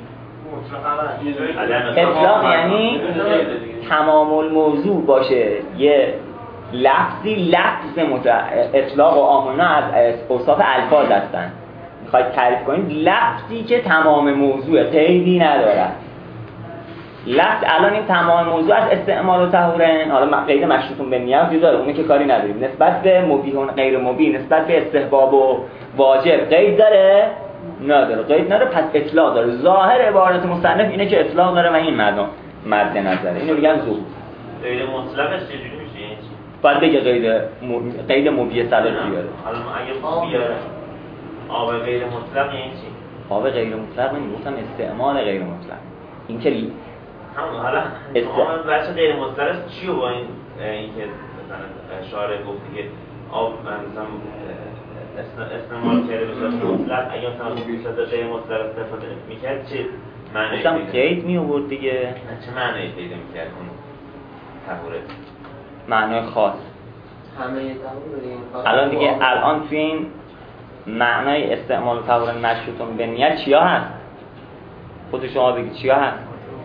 اطلاق یعنی تمام الموضوع باشه یه لفظی، لفظ اطلاق و آمنا از اوصاف الفاظ هستن. میخواید تعریف کنید لفظی که تمام موضوع، قیدی ندارد. لفظ الان این تمام موضوع از استعمال و طهورن، حالا قید مشروط به نیاز داره، اونه که کاری نداریم. نسبت به مبیح و غیر مبیح، نسبت به استحباب و واجب قید داره؟ نداره. قید نداره، پس اطلاق داره. ظاهر عبارت مصنف اینه که اطلاق داره و این مد نظره. اینو میگن ظهور. غیر مطلقش چجوری میشه؟ باید بگه قید مبیح صلاح بیاره. حالا اگه بیاره آب غیر مطلق یعنی چی؟ آب غیر مطلق میگفتم استعمال غیر مطلق. این که همون حالا بچه غیر مطلق چیو با این که مثلا شارع گفتی که آب مثلا استعمال کرده به صورت مطلق، اگه مثلا به غیر مطلق استفاده میکرد چه معنی گفتم قید می آورد دیگه. چه معنی پیدا میکرد اون طهوره؟ معنای خاص. همه طهور الان دیگه الان توی این معنای استعمال طهور مشروط به نیت چیا هست؟ خود شما بگید چیا هست؟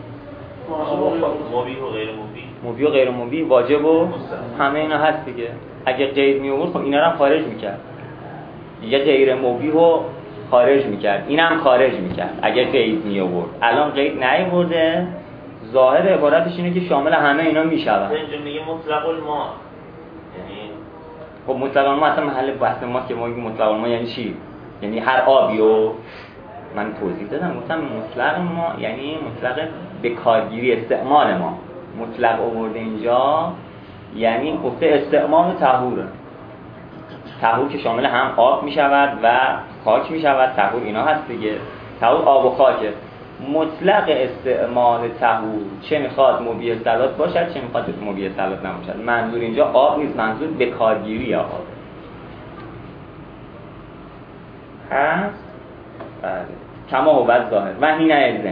مبیح و غیر مبیح. مبیح و غیر مبیح، واجب و همه اینا هست دیگه. اگه قید می آورد خب اینا رو هم خارج میکرد. یه غیر مبیح رو خارج میکرد، این هم خارج میکرد اگه قید می آورد. الان قید نیاورده، ظاهر عبارتش اینه که شامل همه اینا میشود. اینجا میگه مطلق الماء، یعنی خب مطلق الماء اصلا محل بحث ما که ما میگیم مطلق الماء یعنی چی؟ یعنی هر آبی رو من توضیح دادم، گفتم مطلق ما یعنی مطلق به کارگیری استعمال ما. مطلق آورده اینجا یعنی گفته استعمال و طهوره. طهور که شامل هم آب می شود و خاک می شود. طهور اینا هست دیگه. طهور آب و خاکه. مطلق استعمال طهور چه میخواد مبیح صلات باشد چه میخواد مبیح صلات نباشد. منظور اینجا آب نیست، منظور به کارگیری آب هست. کما هو ظاهر و حین اذن.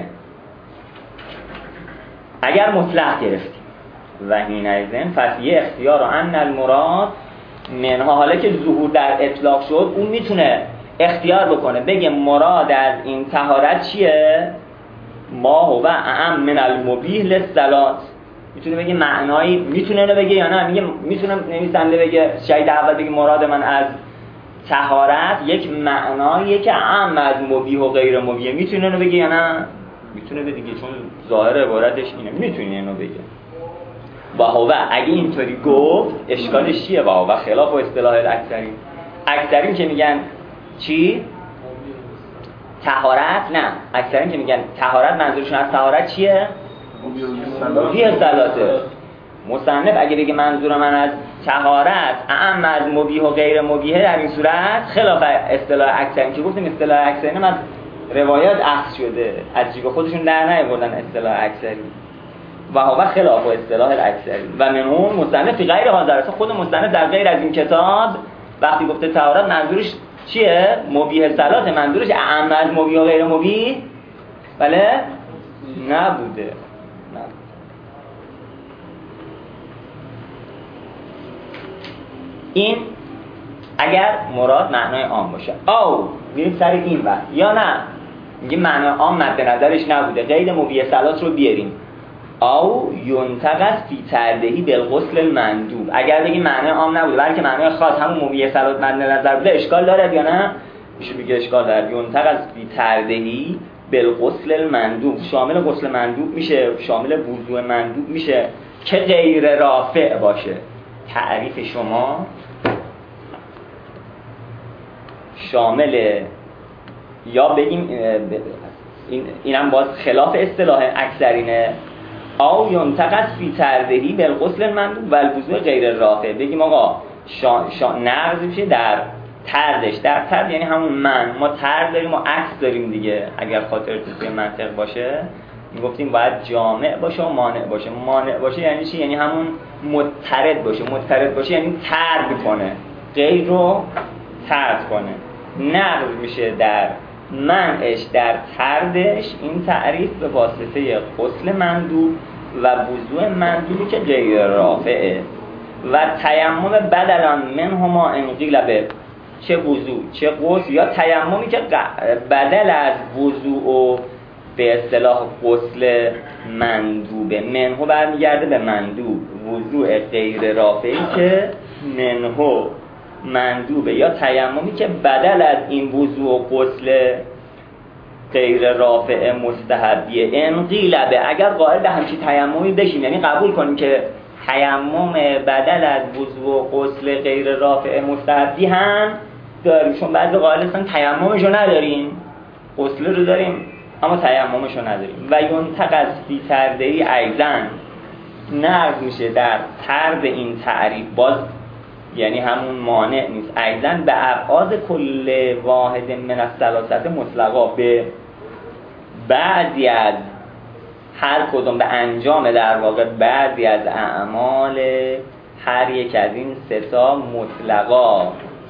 اگر مطلق گرفتیم و حین اذن ففیه اختیار و ان المراد منها، حالا که ظهور در اطلاق شد اون میتونه اختیار بکنه بگه مراد از این طهارت چیه؟ ما هو اعم من المبیح للصلات. میتونه بگه معنایی، میتونه اینو بگه یا نه؟ میگه میتونه نویسنده بگه شاید اول بگه مراد من از طهارت یک معناییه که اعم از مبیح و غیر مبیح. میتونه اینو بگه یا نه؟ میتونه بگه چون ظاهر عبارتش اینه، میتونه اینو بگه. و هو اگه اینطوری گفت اشکالش چیه؟ و هو خلاف و اصطلاح الاکثرین. اکثرین که میگن چی؟ طهارت. نه، اکثرین که میگن طهارت منظورشون از طهارت چیه؟ مبیح صلاته. مصنف اگه بگه منظور من از طهارت اعم از مبیح و غیر مبیح، در این صورت خلاف اصطلاح اکثرین که گفتیم اصطلاح اکثرین از روایات اخذ شده، از جیب خودشون در نیاوردن اصطلاح اکثرین. و هو خلاف و اصطلاح الاکثرین و من اون مصنف غیر حاضر. خود مصنف در غیر از این کتاب وقتی گفته طهارت منظورش چیه؟ مبیح صلات. منظورش اعم از مبیح و غیر مبیح؟ بله؟ نبوده. این اگر مراد معنای عام باشه. او میریم سر این وقت یا نه میگه معنای عام مد نظرش نبوده، قید مبیح صلات رو بیاریم. او ینتقص فی تردهی بالغسل المندوب. اگر بگیم معنای عام نبوده بلکه معنای خاص همون مبیح صلات مد نظر بوده، اشکال داره یا نه؟ میشه بگه اشکال داره. ینتقص فی تردهی بالغسل المندوب، شامل غسل مندوب میشه، شامل وضوء مندوب میشه که غیر رافع باشه. تعریف شما شامل یا بگیم اینم باز خلاف اصطلاح اکثرینه. او ینتقص فی تردهی بالغسل المندوب و الوضوء غیر رافع. بگیم آقا نقض میشه در تردش. در ترد یعنی همون ما ترد داریم و عکس داریم دیگه. اگر خاطر توی منطق باشه میگفتیم باید جامع باشه و مانع باشه. مانع باشه یعنی چی؟ یعنی همون مضطرد باشه. مضطرد باشه یعنی طرد کنه، غیر رو طرد کنه. نقض میشه در منعش، در طردش. این تعریف به واسطه غسل مندوب و وضوء مندوبی که غیر رافعه و تیمم بدلا منهما ان قیل به، چه وضوء چه غسل یا تیممی که بدل از وضوء و به اصطلاح غسل مندوبه. منهو برمیگرده به مندوب، وضوء غیر رافعی که منهو مندوبه یا تیممی که بدل از این وضوء و غسل غیر رافع مستحبیه. ان قیل به، اگر قائل به همچین تیممی بشیم، یعنی قبول کنیم که تیمم بدل از وضوء و غسل غیر رافع مستحبی هم داریم، چون بعضی قائل هستن تیممشو نداریم، غسل رو داریم اما تیممشو نداریم. و ینتقض فی تردهی ایضا، نقض میشه در طرد این تعریف، باز یعنی همون مانع نیست. ایضا به ابعاد کل واحد من الثلاثه مطلقا، به بعضی از هر کدوم، به انجام در واقع بعضی از اعمال هر یک از این سه تا مطلقا.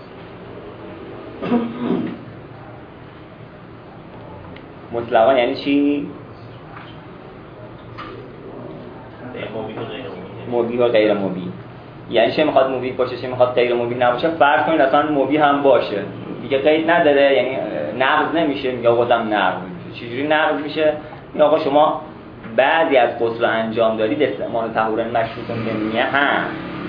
مطلقا یعنی چی؟ مبیح و غیر مبیح. یعنی چه میخواد مبیح باشه، چه میخواد غیر مبیح نباشه. فرض کنید اصلا مبیح هم باشه دیگه، قید نداره، یعنی نقض نمیشه. یا خودم نقض میشه. چجوری نقض میشه؟ یا آقا شما بعضی از غسل انجام دارید، استعمال طهور مشروط به نیه هم.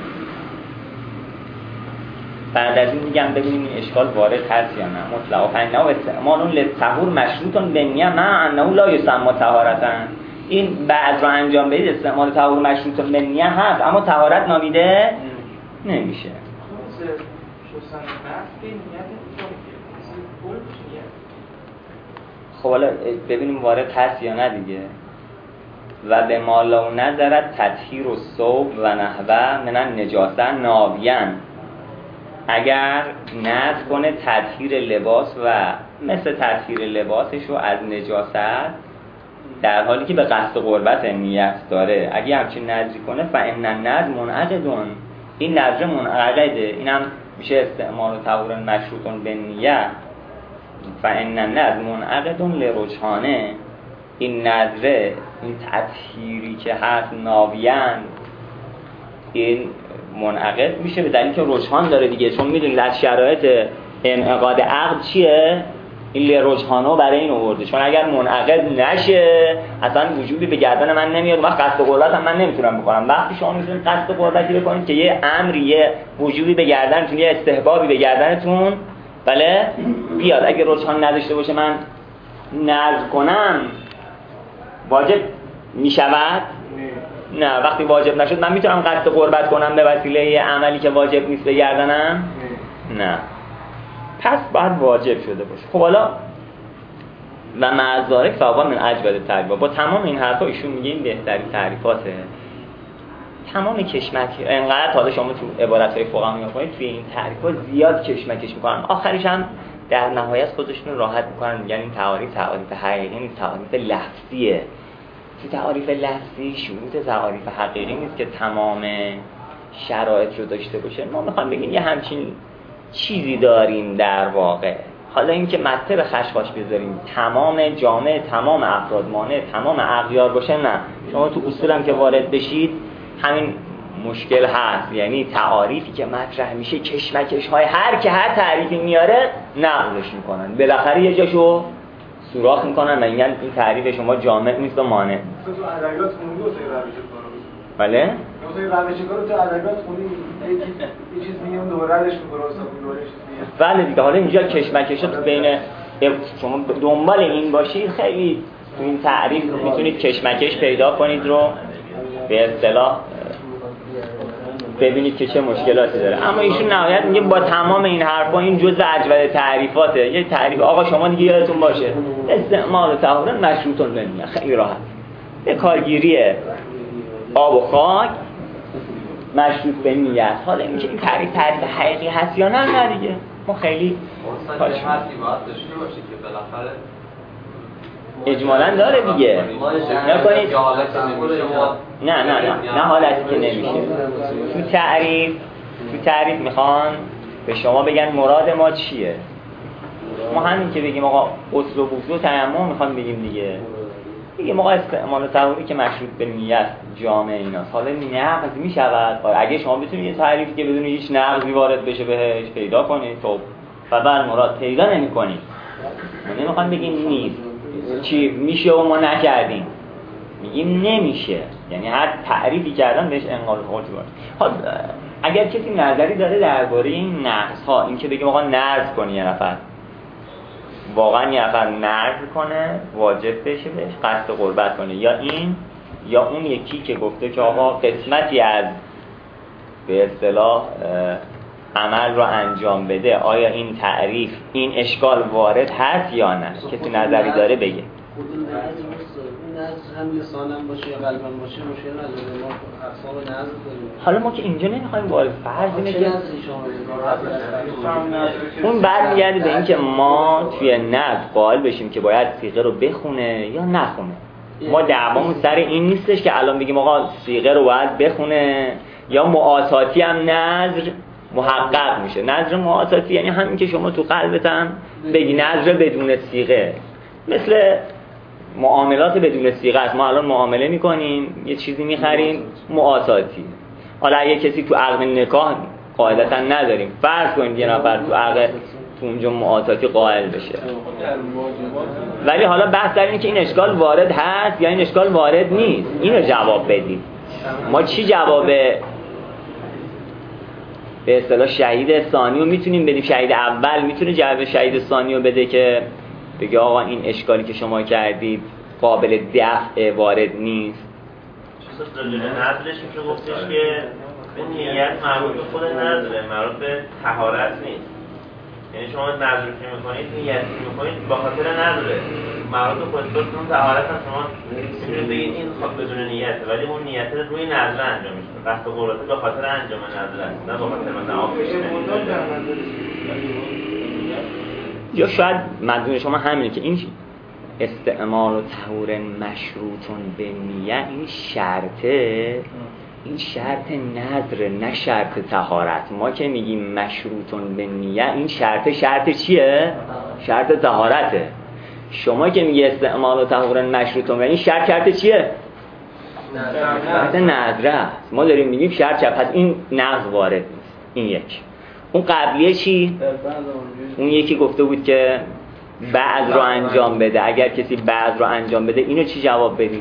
بعد از این میگم ببینیم این اشکال وارد هست یا نه. مطلقا فإنه استعمال للطهور مشروط به نیه مع انه لا یسمى طهارة. این بعض رو انجام بدید، استعمال طهور مشروط به نیه هست اما طهارت نامیده نمیشه. خب حالا ببینیم وارد هست یا نه دیگه. و به ما لو نظرت تطهیر الثوب و نحوه من النجاسه ناویان، اگر نظر کنه تطهیر لباس و مثل تطهیر لباسش رو از نجاست، در حالی که به قصد قربت نیت داره، اگه همچین نظری کنه فإن النظر منعقدون، این نظر منعقده. اینم میشه استعمال طهور مشروط به نیت. فإن النظر منعقد لرجحانه، این نظره، این تطهیری که هست ناویان، این منعقد میشه به دلیل که رجحان داره دیگه. چون میدونید از شرایط انعقاد عقد چیه؟ این لرجحانه برای این آورده. چون اگر منعقد نشه اصلا وجوبی به گردن من نمیاد، وقت قصد قربت هم من نمیتونم بکنم. وقتی شما میتونید قصد قربتی بکنید که یه امری، یه وجوبی به گردنتون، یه استحبابی به گردنتون بله بیاد، اگه رجحان نداشته باشه من نذر کنم واجب میشود؟ نه. وقتی واجب نشد من میتونم قصد قربت کنم به وسیله عملی که واجب نیست به گردنم؟ نه. پس باید واجب شده باشه. خب حالا و معذارک فاوا من اجود تعریفات، با تمام این حرفا ایشون میگه این بهترین تعریفاته. تمام کشمک انقدر حالا شما تو عبارت‌های فقها می‌خونید توی این تعریفات زیاد کشمکش می‌کنن، آخرش هم در نهایت خودشون راحت می‌کنن، میگن این تعاریف حقیقی نیست، تعاریف لفظیه. تو تعاریف لفظی شروط تعاریف حقیقی نیست که تمام شرایط رو داشته باشه. ما می‌خوایم بگیم یه همچین چیزی داریم در واقع. حالا اینکه مطلب خشخاش بذاریم تمام جامعه، تمام افراد مانع، تمام اغیار باشه، نه. شما تو اصول هم که وارد بشید همین مشکل هست. یعنی تعاریفی که مطرح میشه کشمکش های هر که هر تعریفی میاره نقضش میکنن، بالاخره یه جاشو سوراخ میکنن و میگن این تعریف شما جامع نیست و مانع. تو ادبیات خوندی و بله؟ مثلا روش کارو تو ادبیات خوندی یه چیز میگه اون دوباره ردش میکنه اصلا دوباره چیز میگه. بله دیگه. حالا اینجا کشمکش بین شما دنبال این باشید خیلی تو این تعریف میتونید کشمکش پیدا کنید رو به اصطلاح ببینید که چه مشکلاتی داره. اما ایشون نهایت میگه با تمام این حرفا این جزء اجود تعریفاته. یه تعریف آقا شما دیگه یادتون باشه استعمال طهور مشروط به نیه، خیلی راحت، به کارگیری آب و خاک مشروط به نیه است. حالا اینکه این تعریف حقیقی هست یا نه دیگه ما خیلی حرفی باید داشته باشه که بالاخره اجمالاً داره دیگه. نکنید نه حالتی که نمیشه. تو تعریف میخوان به شما بگن مراد ما چیه. ما همین که بگیم آقا غسل و وضو و تیمم میخوان بگیم دیگه ما استعمال طهوری که مشروط به نیت جامع ایناست. حالا نقض میشود اگه شما بتونید یه تعریفی که بدون هیچ نقضی وارد بشه بهش پیدا کنید خب و بر مراد پیدا نمی‌کنید. ما نمیخوام بگیم نیست چی میشه و ما نکردیم، میگیم نمیشه، یعنی هر تعریفی کردن بهش انقاض حکم باشه. خب اگر کسی نظری داره درباره این نقض‌ها، این که بگیم آقا نقض کنی یه نفر واقعا یه نفر نقض کنه واجب بشه بهش قصد قربت کنه، یا اون یکی که گفته که آقا قسمتی از به اصطلاح عمل رو انجام بده، آیا این تعریف این اشکال وارد هست یا نه؟ کسی نظری داره بگه. این نقض هم لسانم باشه یا قلبم باشه مشکل نداره، ما اقسام نقض داریم. حالا ما که اینجا نمیخوایم وارد فرض اینه که اون برمیگرده به این که ما توی نقض قائل بشیم که باید صیغه رو بخونه یا نخونه. ما دعوامون سر این نیستش که الان بگیم آقا صیغه رو باید بخونه یا معاصاتی هم نظر محقق میشه. نظر معاصاتی یعنی همین که شما تو قلبت هم بگی نظر بدون صیغه، مثل معاملات بدون صیغه است. ما الان معامله میکنیم یه چیزی میخریم معاصاتی. حالا اگه کسی تو عقد نکاح قاعدتا نداریم، فرض کنید یه نفر تو عقد تو اونجا معاصاتی قائل بشه، ولی حالا بحث در اینه که این اشکال وارد هست یا این اشکال وارد نیست. اینو جواب بدید. ما چی جواب به اصطلاح شهید ثانی رو میتونیم بدیم؟ شهید اول میتونه جواب شهید ثانی رو بده که بگه آقا این اشکالی که شما کردید قابل دفع وارد نیست. چیزا راجع به نظرش میشه گفتش که اون نیت مربوط به خود نظره، مربوط به طهارت نیست. یعنی شما نظر که میکنید نیت میکنید با خاطر نظره، مربوط به خودتون طهارت هم شما میتونید بگید این بدون نیته، ولی اون نیت روی نظر انجام میشه. قصد قربت به خاطر انجام نظر است، نه به خاطر مثلا آب کشیدن. یا شاید منظور شما همینه که این استعمال و طهور مشروطون به نیت این شرط نظر نه شرط طهارت. ما که میگیم مشروطون به نیت این شرط چیه؟ شرط طهارته. شما که میگی استعمال و طهور مشروطون به این شرط چیه؟ شرط نظر است. ما داریم میگیم شرط پس این نقض وارد نیست. این یک. اون قبلیه چی؟ اون یکی گفته بود که بعض رو انجام بده. اگر کسی بعض رو انجام بده اینو چی جواب بدیم؟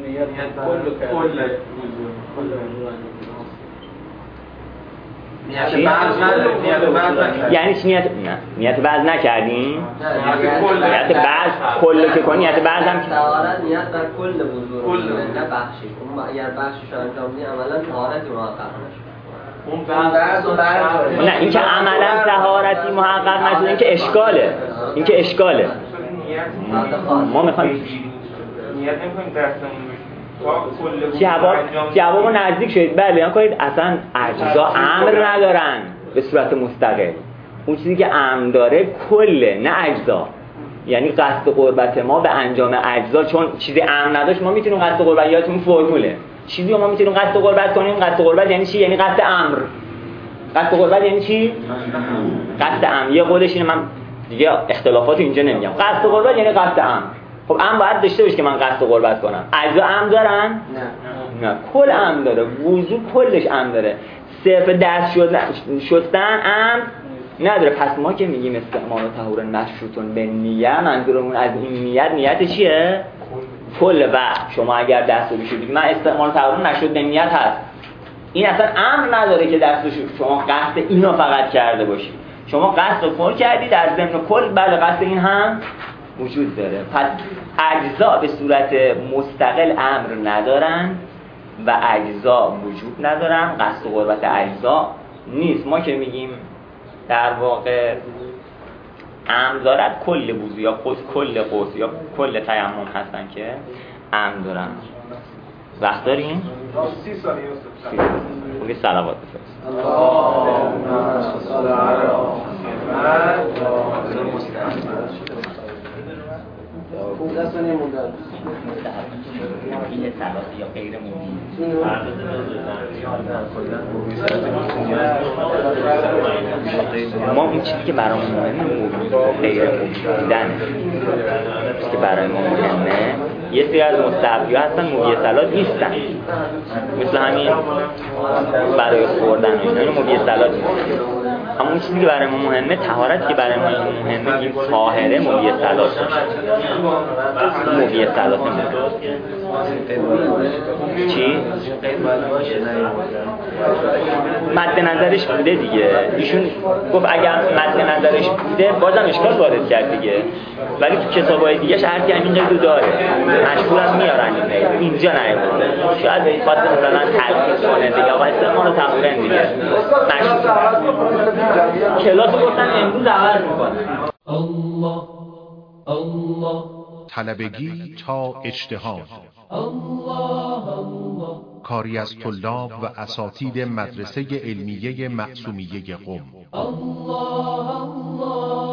یعنی چی نیت بعض نکردیم؟ نیت بعض کل که کنی نیت بعض هم طهارت نیت بر کل وضو نه بخشی. اگر بخشش انجام بدی عملا طهارتی محقق نشه. نه این که عملا طهارتی محقق نشده این که اشکاله. ما میخوایم نیت نمی‌کنیم دستمون جواب نزدیک شدید. بله یعنی کنید اصلا اجزا امر ندارن به صورت مستقل. اون چیزی که امر داره کله نه اجزا. یعنی قصد قربت ما به انجام اجزا، چون چیزی امر نداشت ما میتونیم قصد قربت، یادتون فرموله چیزی ما میتونیم قصد قربت کنیم. قصد قربت یعنی چی؟ یعنی قصد امر. قصد قربت یعنی چی؟ قصد امر. یه قولش اینه، من دیگه اختلافات اینجا نمیگم. قصد قربت یعنی قصد امر. خب امر باید داشته باشه که من قصد قربت کنم. اجزا امر دارن؟ نه کل امر داره. وضو کلش امر داره. صرف دست شستن امر نداره. پس ما که میگیم استعمال و طهور مشروطون به نیت، منظورمون از این نیت چیه؟ کل. و شما اگر دست رو بشورید، من استعمال و طهور مشروط به نیت هست، این اصلا امر نداره که دست رو شما قصد اینو فقط کرده باشید. شما قصد رو کل کردی در ضمن کل، بله قصد این هم وجود داره. پس اجزا به صورت مستقل امر ندارن و اجزا وجود ندارن. قصد و قربت اجزا نیست. ما که میگیم در واقع امر دارد کل وضو یا کل غسل یا کل تیمم هستن که امر دارن. وقت داریم؟ 30 ثانیه است. بگید صلوات بفرست. خوب دست مستثنی موندن این سلات یا غیر مبین ما اون چیزی که برای ما مهمه غیر مبیندن چیزی که برای ما مهمه یه سری از مستحبی ها هستن مبیسلات نیستن مثل همین برای خوردن و اینا مبیسلات نیستن اما اون چیزی که برای ما مهمه طهارت که برای ما مهمه این طاهره مبیسلات باشه مبیسلات چی؟ مد نظرش بوده دیگه ایشون گفت اگر مد نظرش بوده بازم اشکال وارد کرد دیگه ولی تو کتابای دیگه هر کی همین قیدو داره مشهورم میارن اینجا نیومده شاید خاطر مثلا تلخیص کنه دیگه آقا استعمال رو تمرین دیگه کلاس گفتن امروز عوض میکنه الله الله طلبگی تا اجتهاد الله الله کاری از طلاب و اساتید مدرسه علمیه معصومیه قم الله الله